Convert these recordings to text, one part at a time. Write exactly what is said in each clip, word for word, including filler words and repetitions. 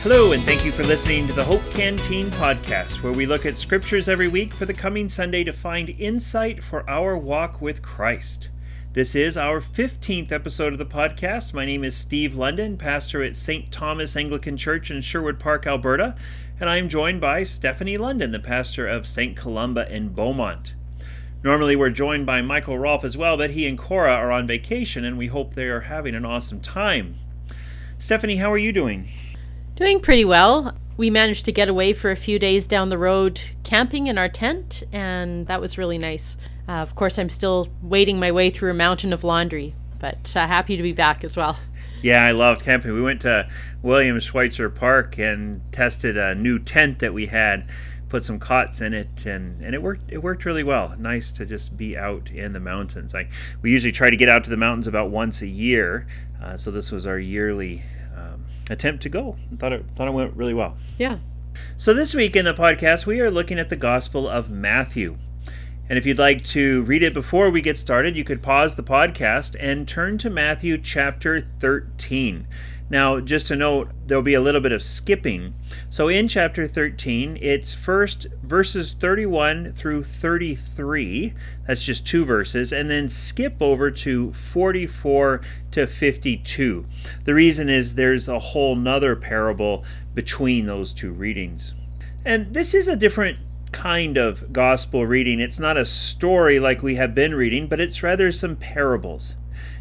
Hello, and thank you for listening to the Hope Canteen podcast, where we look at scriptures every week for the coming Sunday to find insight for our walk with Christ. This is our fifteenth episode of the podcast. My name is Steve London, pastor at Saint Thomas Anglican Church in Sherwood Park, Alberta, and I am joined by Stephanie London, the pastor of Saint Columba in Beaumont. Normally we're joined by Michael Rolfe as well, but he and Cora are on vacation, and we hope they are having an awesome time. Stephanie, how are you doing? Doing pretty well. We managed to get away for a few days down the road camping in our tent, and that was really nice. Uh, of course, I'm still wading my way through a mountain of laundry, but uh, happy to be back as well. Yeah, I love camping. We went to William Schweitzer Park and tested a new tent that we had, put some cots in it, and, and it worked it worked really well. Nice to just be out in the mountains. I, we usually try to get out to the mountains about once a year, uh, so this was our yearly um, attempt to go. I thought it, thought it went really well. Yeah. So this week in the podcast, we are looking at the Gospel of Matthew. And if you'd like to read it before we get started, you could pause the podcast and turn to Matthew chapter thirteen. Now, just to note, there'll be a little bit of skipping. So in chapter thirteen, it's first verses thirty-one through thirty-three. That's just two verses. And then skip over to forty-four to fifty-two. The reason is there's a whole nother parable between those two readings. And this is a different kind of gospel reading. It's not a story like we have been reading, but it's rather some parables.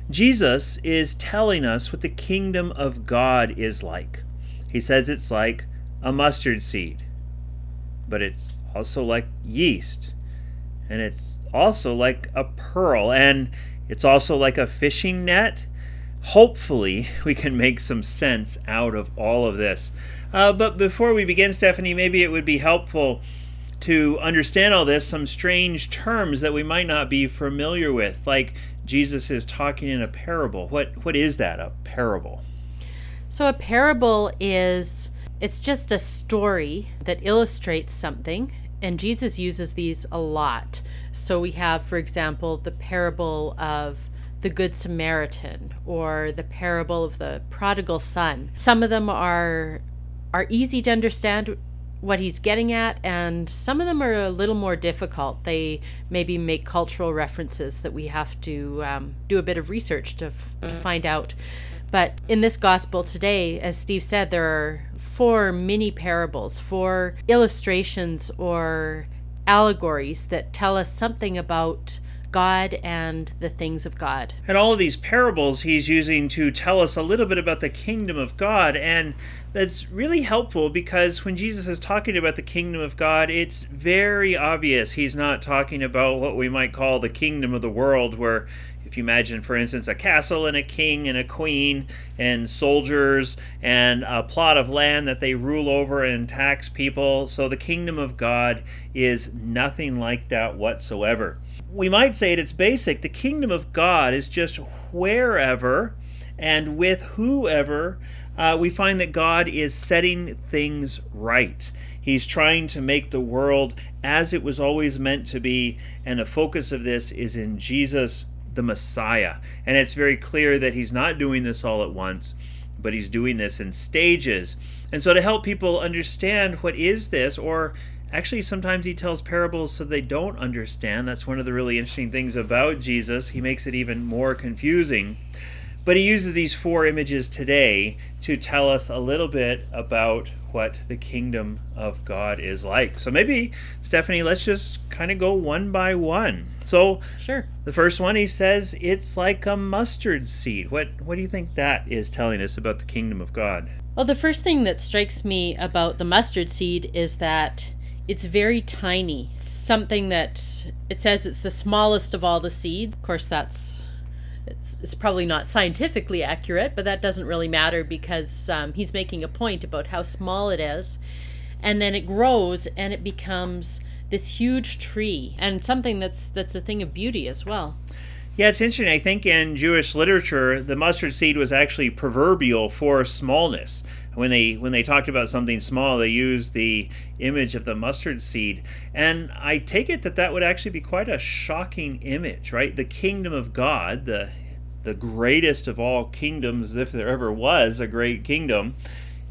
Jesus is telling us what the kingdom of God is like. He says it's like a mustard seed, but it's also like yeast, and it's also like a pearl, and it's also like a fishing net. Hopefully, we can make some sense out of all of this. Uh, but before we begin, Stephanie, maybe it would be helpful to understand all this, some strange terms that we might not be familiar with, like Jesus is talking in a parable. What what is that, a parable? So a parable is, it's just a story that illustrates something, and Jesus uses these a lot. So we have, for example, the parable of the Good Samaritan, or the parable of the prodigal son. Some of them are are easy to understand what he's getting at, and some of them are a little more difficult. They maybe make cultural references that we have to um, do a bit of research to, f- to find out. But in this gospel today, as Steve said, there are four mini parables, four illustrations or allegories that tell us something about God and the things of God. And all of these parables he's using to tell us a little bit about the kingdom of God, and that's really helpful because when Jesus is talking about the kingdom of God, it's very obvious he's not talking about what we might call the kingdom of the world, where if you imagine, for instance, a castle and a king and a queen and soldiers and a plot of land that they rule over and tax people. So the kingdom of God is nothing like that whatsoever. We might say at its basic, the kingdom of God is just wherever and with whoever uh, we find that God is setting things right. He's trying to make the world as it was always meant to be, and the focus of this is in Jesus, the Messiah. And it's very clear that he's not doing this all at once, but he's doing this in stages. And so to help people understand what is this, or actually sometimes he tells parables so they don't understand. That's one of the really interesting things about Jesus. He makes it even more confusing. But he uses these four images today to tell us a little bit about what the kingdom of God is like. So maybe, Stephanie, let's just kind of go one by one. So Sure. The first one, he says, it's like a mustard seed. What, what do you think that is telling us about the kingdom of God? Well, the first thing that strikes me about the mustard seed is that it's very tiny. It's something that it says it's the smallest of all the seeds. Of course, that's it's, it's probably not scientifically accurate, but that doesn't really matter because um, he's making a point about how small it is. And then it grows and it becomes this huge tree, and something that's that's a thing of beauty as well. Yeah, it's interesting. I think in Jewish literature, the mustard seed was actually proverbial for smallness. When they when they talked about something small, they used the image of the mustard seed. And I take it that that would actually be quite a shocking image, right? The kingdom of God, the the greatest of all kingdoms, if there ever was a great kingdom,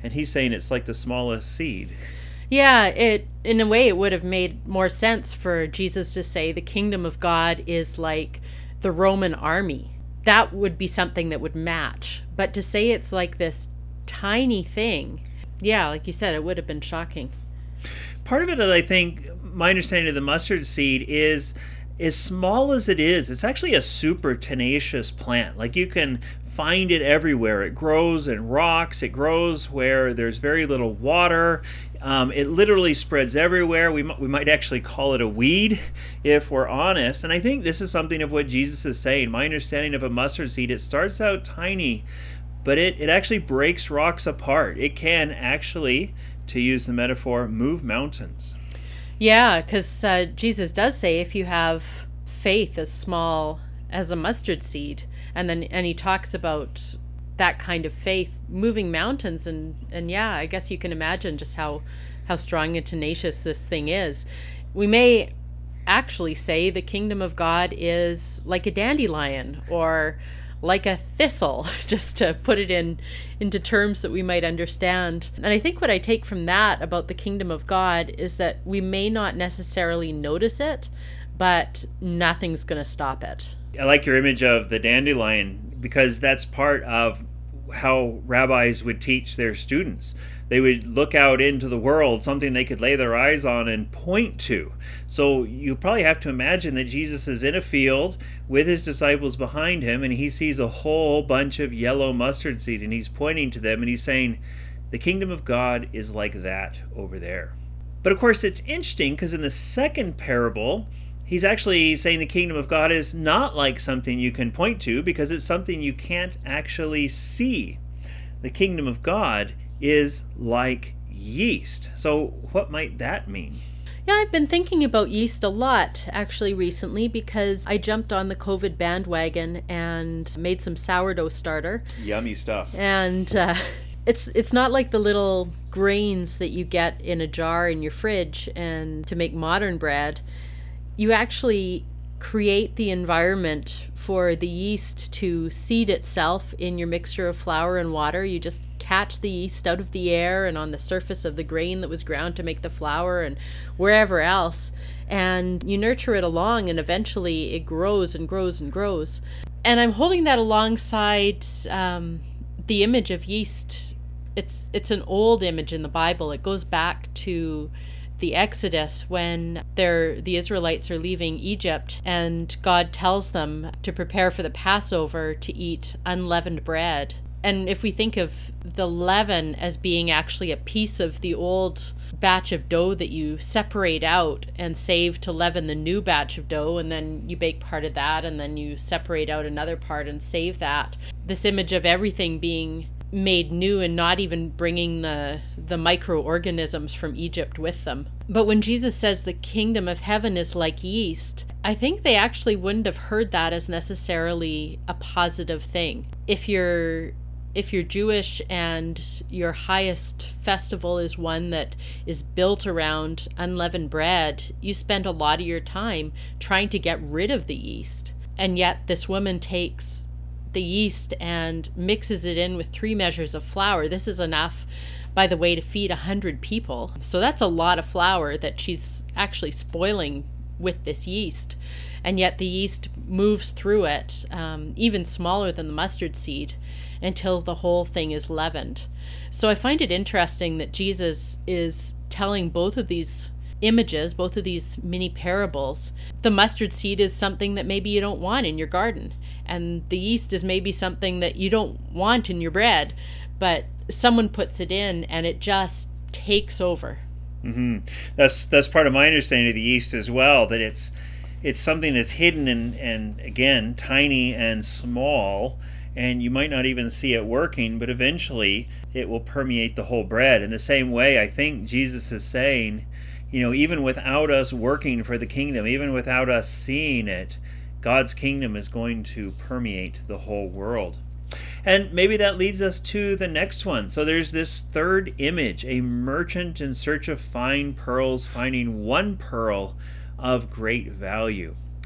And he's saying it's like the smallest seed. Yeah, it in a way it would have made more sense for Jesus to say the kingdom of God is like the Roman army. That would be something that would match. But to say it's like this tiny thing, yeah, like you said, it would have been shocking. Part of it, I think, my understanding of the mustard seed is, as small as it is, it's actually a super tenacious plant. Like, you can find it everywhere. It grows in rocks. It grows where there's very little water. Um, it literally spreads everywhere. We, m- we might actually call it a weed if we're honest. And I think this is something of what Jesus is saying. My understanding of a mustard seed, it starts out tiny, but it, it actually breaks rocks apart. It can actually, to use the metaphor, move mountains. Yeah, because uh, Jesus does say if you have faith as small as a mustard seed, and then and he talks about that kind of faith moving mountains, and and yeah, I guess you can imagine just how how strong and tenacious this thing is. We may actually say the kingdom of God is like a dandelion or like a thistle, just to put it in into terms that we might understand. And I think what I take from that about the kingdom of God is that we may not necessarily notice it, but nothing's going to stop it. I like your image of the dandelion, because that's part of how rabbis would teach their students. They would look out into the world, something they could lay their eyes on and point to. So you probably have to imagine that Jesus is in a field with his disciples behind him, and he sees a whole bunch of yellow mustard seed, and he's pointing to them, and he's saying, the kingdom of God is like that over there. But of course, it's interesting, because in the second parable, he's actually saying the kingdom of God is not like something you can point to, because it's something you can't actually see. The kingdom of God is like yeast. So what might that mean? Yeah, I've been thinking about yeast a lot actually recently, because I jumped on the COVID bandwagon and made some sourdough starter. Yummy stuff. And uh, it's it's not like the little grains that you get in a jar in your fridge and to make modern bread. You actually create the environment for the yeast to seed itself in your mixture of flour and water. You just catch the yeast out of the air and on the surface of the grain that was ground to make the flour and wherever else. And you nurture it along, and eventually it grows and grows and grows. And I'm holding that alongside um, the image of yeast. It's it's an old image in the Bible. It goes back to the Exodus, when they're, the Israelites are leaving Egypt, and God tells them to prepare for the Passover to eat unleavened bread. And if we think of the leaven as being actually a piece of the old batch of dough that you separate out and save to leaven the new batch of dough, and then you bake part of that, and then you separate out another part and save that. This image of everything being made new and not even bringing the the microorganisms from Egypt with them. But when Jesus says the kingdom of heaven is like yeast, I think they actually wouldn't have heard that as necessarily a positive thing. If you're if you're Jewish and your highest festival is one that is built around unleavened bread, you spend a lot of your time trying to get rid of the yeast. And yet this woman takes the yeast and mixes it in with three measures of flour. This is enough, by the way, to feed a hundred people. So that's a lot of flour that she's actually spoiling with this yeast. And yet the yeast moves through it, um, even smaller than the mustard seed, until the whole thing is leavened. So I find it interesting that Jesus is telling both of these images, both of these mini parables. The mustard seed is something that maybe you don't want in your garden, and the yeast is maybe something that you don't want in your bread, but someone puts it in and it just takes over. Mm-hmm. That's that's part of my understanding of the yeast as well, that it's it's something that's hidden and, and again, tiny and small, and you might not even see it working, but eventually it will permeate the whole bread. In the same way, I think Jesus is saying, you know, even without us working for the kingdom, even without us seeing it, God's kingdom is going to permeate the whole world. And maybe that leads us to the next one. So there's this third image, a merchant in search of fine pearls, finding one pearl of great value.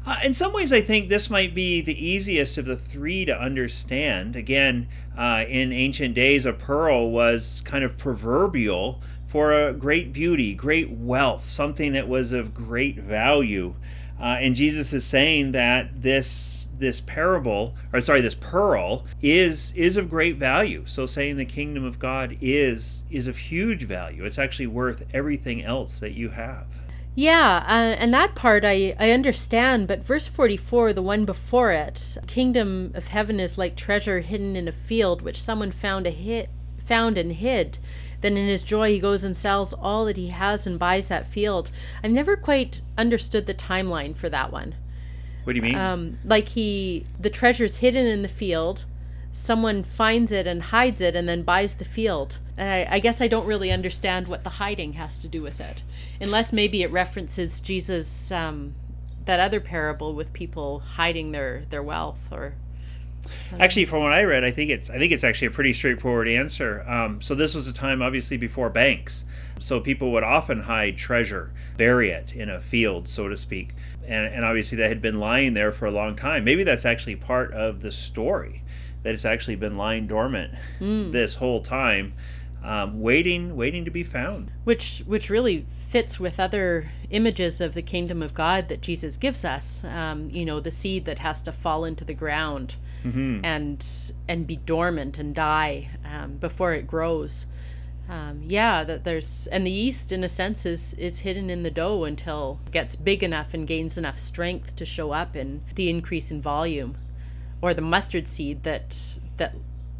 Uh, in some ways, I think this might be the easiest of the three to understand. Again, uh, in ancient days, a pearl was kind of proverbial for a great beauty, great wealth, something that was of great value. Uh, and Jesus is saying that this this parable, or sorry, this pearl is is of great value. So saying the kingdom of God is is of huge value. It's actually worth everything else that you have. Yeah, uh, and that part I, I understand, but verse forty-four, the one before it, kingdom of heaven is like treasure hidden in a field, which someone found a hit, found and hid. Then in his joy he goes and sells all that he has and buys that field. I've never quite understood the timeline for that one. What do you mean? Um, like he, the treasure's hidden in the field, someone finds it and hides it and then buys the field. And I, I guess I don't really understand what the hiding has to do with it. Unless maybe it references Jesus, um, that other parable with people hiding their, their wealth or... Actually, from what I read, I think it's I think it's actually a pretty straightforward answer. Um, so this was a time, obviously, before banks. So people would often hide treasure, bury it in a field, so to speak. And, and obviously that had been lying there for a long time. Maybe that's actually part of the story, that it's actually been lying dormant mm. this whole time, um, waiting waiting to be found. Which which really fits with other images of the kingdom of God that Jesus gives us. Um, you know, the seed that has to fall into the ground. Mm-hmm. and and be dormant and die um, before it grows. Um, yeah, that there's and the yeast, in a sense, is is hidden in the dough until it gets big enough and gains enough strength to show up in the increase in volume, or the mustard seed that that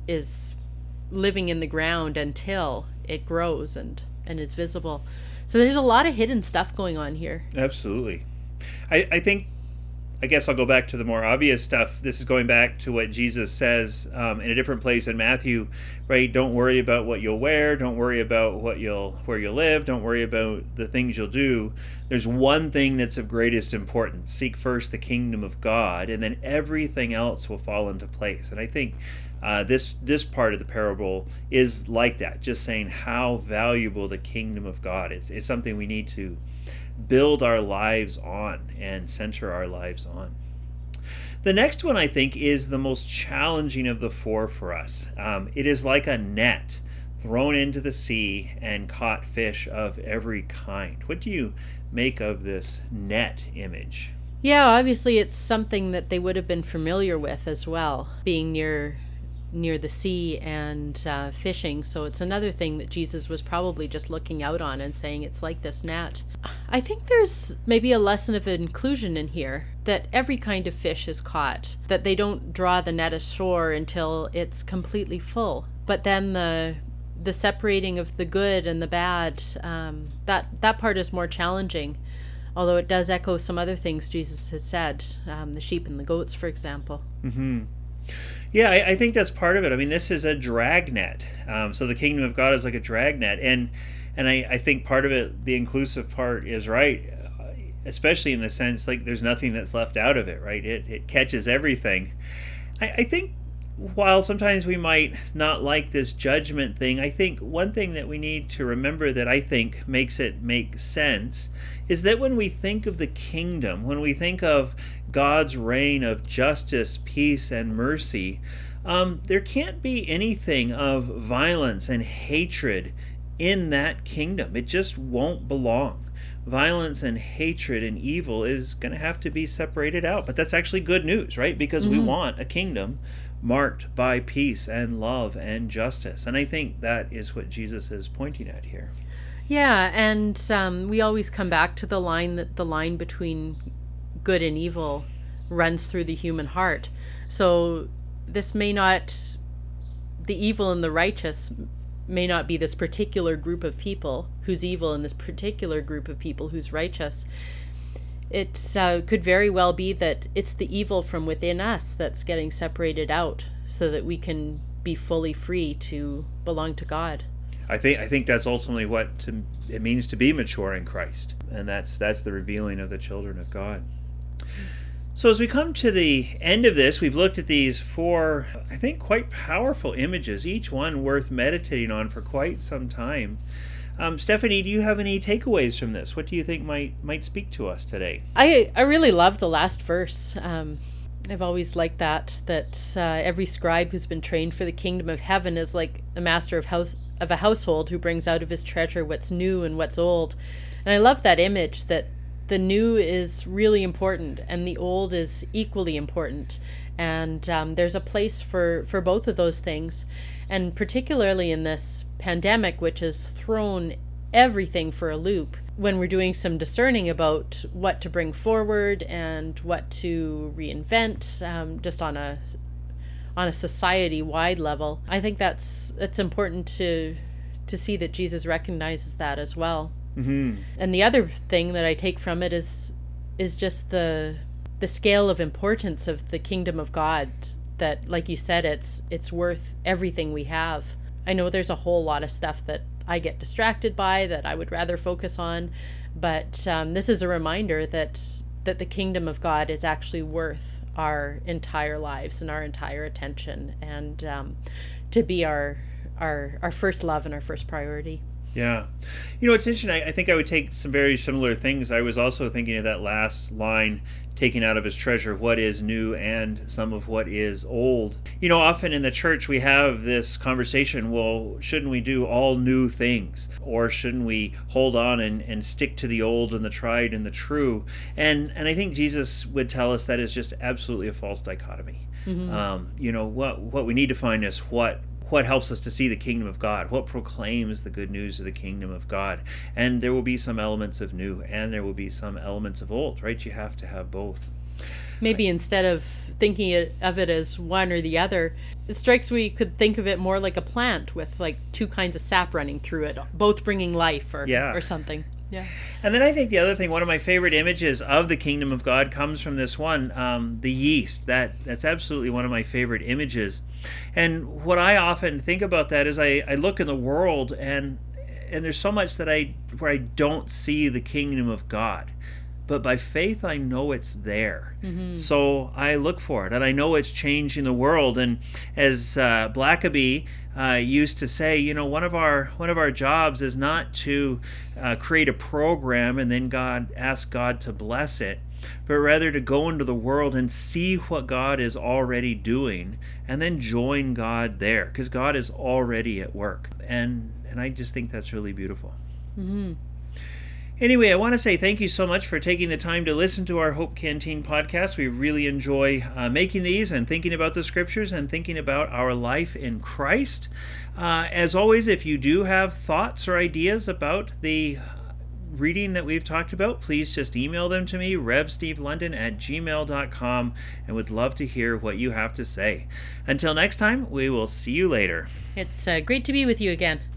is living in the ground until it grows and and is visible. So there's a lot of hidden stuff going on here. Absolutely. I, I think. I guess I'll go back to the more obvious stuff. This is going back to what Jesus says um, in a different place in Matthew, right? Don't worry about what you'll wear. Don't worry about what you'll where you'll live. Don't worry about the things you'll do. There's one thing that's of greatest importance. Seek first the kingdom of God, and then everything else will fall into place. And I think uh, this this part of the parable is like that, just saying how valuable the kingdom of God is. It's something we need to build our lives on and center our lives on. The next one, I think, is the most challenging of the four for us. Um, it is like a net thrown into the sea and caught fish of every kind. What do you make of this net image? Yeah, obviously it's something that they would have been familiar with as well, being near near the sea and uh, fishing. So it's another thing that Jesus was probably just looking out on and saying it's like this net. I think there's maybe a lesson of inclusion in here, that every kind of fish is caught, that they don't draw the net ashore until it's completely full. But then the the separating of the good and the bad, um, that, that part is more challenging. Although it does echo some other things Jesus has said, um, the sheep and the goats, for example. Mm-hmm. Yeah, I, I think that's part of it. I mean, this is a dragnet. Um, so the kingdom of God is like a dragnet. And and I, I think part of it, the inclusive part, is right, especially in the sense, like, there's nothing that's left out of it, right? It, it catches everything. I, I think while sometimes we might not like this judgment thing, I think one thing that we need to remember that I think makes it make sense is that when we think of the kingdom, when we think of God's reign of justice, peace, and mercy, um, there can't be anything of violence and hatred in that kingdom. It just won't belong. Violence and hatred and evil is going to have to be separated out. But that's actually good news, right? Because mm-hmm. we want a kingdom marked by peace and love and justice. And I think that is what Jesus is pointing at here. Yeah, and um, we always come back to the line that the line between good and evil runs through the human heart. So this may not, the evil and the righteous may not be this particular group of people who's evil and this particular group of people who's righteous. It uh, could very well be that it's the evil from within us that's getting separated out so that we can be fully free to belong to God. I think I think that's ultimately what to, it means to be mature in Christ, and that's that's the revealing of the children of God. So as we come to the end of this, we've looked at these four, I think, quite powerful images, each one worth meditating on for quite some time. Um, Stephanie, do you have any takeaways from this? What do you think might might speak to us today? I, I really love the last verse. Um, I've always liked that, that uh, every scribe who's been trained for the kingdom of heaven is like a master of house of a household who brings out of his treasure what's new and what's old. And I love that image that the new is really important and the old is equally important. And um, there's a place for, for both of those things. And particularly in this pandemic, which has thrown everything for a loop, when we're doing some discerning about what to bring forward and what to reinvent, um, just on a on a society-wide level, I think that's it's important to to see that Jesus recognizes that as well. Mm-hmm. And the other thing that I take from it is is just the the scale of importance of the kingdom of God. That, like you said, it's it's worth everything we have. I know there's a whole lot of stuff that I get distracted by that I would rather focus on, but um, this is a reminder that that the kingdom of God is actually worth our entire lives and our entire attention, and um, to be our our our first love and our first priority. Yeah. You know, it's interesting. I, I think I would take some very similar things. I was also thinking of that last line, taking out of his treasure what is new and some of what is old. You know, often in the church we have this conversation, well, shouldn't we do all new things? Or shouldn't we hold on and, and stick to the old and the tried and the true? And and I think Jesus would tell us that is just absolutely a false dichotomy. Mm-hmm. Um, you know, what what we need to find is what what helps us to see the kingdom of God, what proclaims the good news of the kingdom of God. And there will be some elements of new and there will be some elements of old, right? You have to have both. Maybe right. Instead of thinking it, of it as one or the other, it strikes me you could think of it more like a plant with like two kinds of sap running through it, both bringing life or, yeah. or something. Yeah. And then I think the other thing, one of my favorite images of the kingdom of God comes from this one, um, the yeast. That that's absolutely one of my favorite images. And what I often think about that is I, I look in the world and and there's so much that I where I don't see the kingdom of God. But by faith, I know it's there. Mm-hmm. So I look for it, and I know it's changing the world. And as uh, Blackaby uh, used to say, you know, one of our one of our jobs is not to uh, create a program and then God ask God to bless it, but rather to go into the world and see what God is already doing, and then join God there, because God is already at work. And and I just think that's really beautiful. Mm-hmm. Anyway, I want to say thank you so much for taking the time to listen to our Hope Canteen podcast. We really enjoy uh, making these and thinking about the scriptures and thinking about our life in Christ. Uh, as always, if you do have thoughts or ideas about the reading that we've talked about, please just email them to me, rev steve london at gmail dot com, and would love to hear what you have to say. Until next time, we will see you later. It's uh, great to be with you again.